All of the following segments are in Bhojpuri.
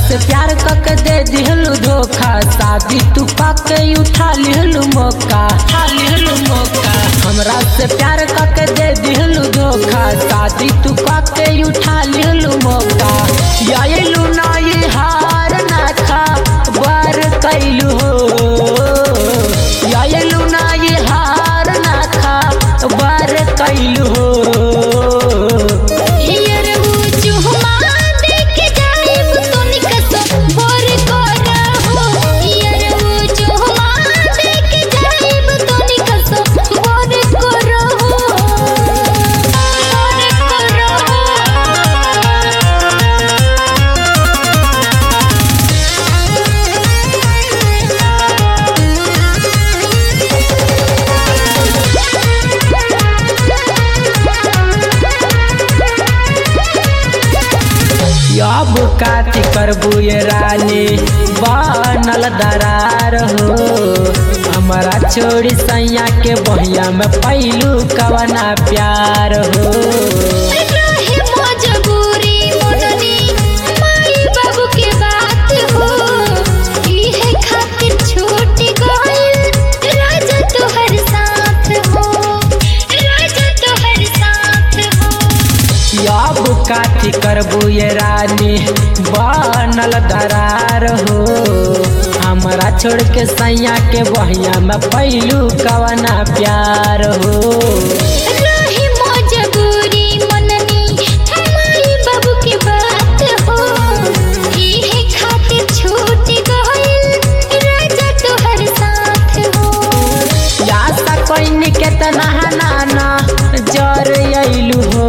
से प्यार करके दे दिहलू धोखा, शादी तू पाके उठा लिहलू मौका। हमरा से प्यार करके दे दिहलू धोखा, शादी तू पाके उठा लिहलू मौका। यायलू ना ये हार ना खा बार कैलू हो, यायलू ना ये हार ना खा बार कैलू हो। अब काती करबू ये रानी बनल दरार हो, हमारा छोड़ी सैया के बहिया में पैलू कवना प्यार हो। काठी करबू ये रानी बनल दरार हो, हमारा छोड़ के सैया के बहिया में पैलू कवना प्यार हो। केतना नाना जर अइलू हो,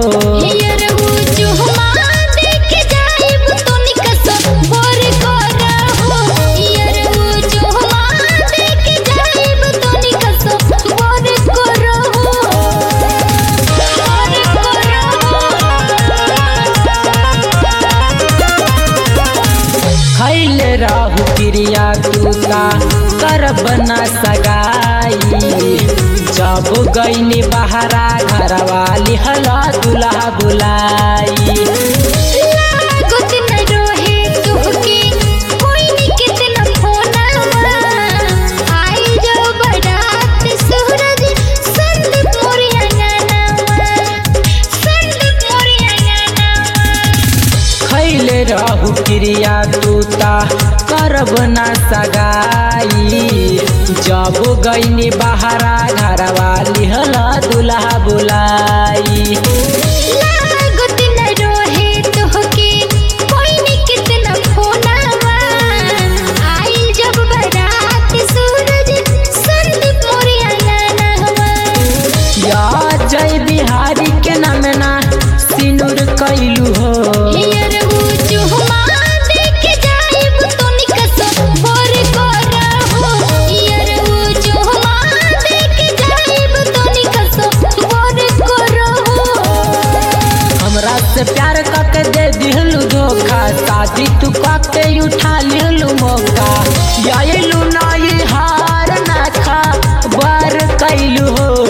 खैले रहू क्रिया तू का करब न सगाई, जब गईनी बहरा घरवा लिहला दुल्हा बुलाई। खैले रहू क्रिया तूता करब न सगाई, जब गईनी बहरा घरवा लिहला दुल्हा बुलाई। जय बिहारी के नाम ना सिनुर कैलू हो, से प्यार करके दे दिहलू धोखा, शादी तू पाके उठा लिहलू मौका। यायलू ना ये हार ना खा बार कैलू हो।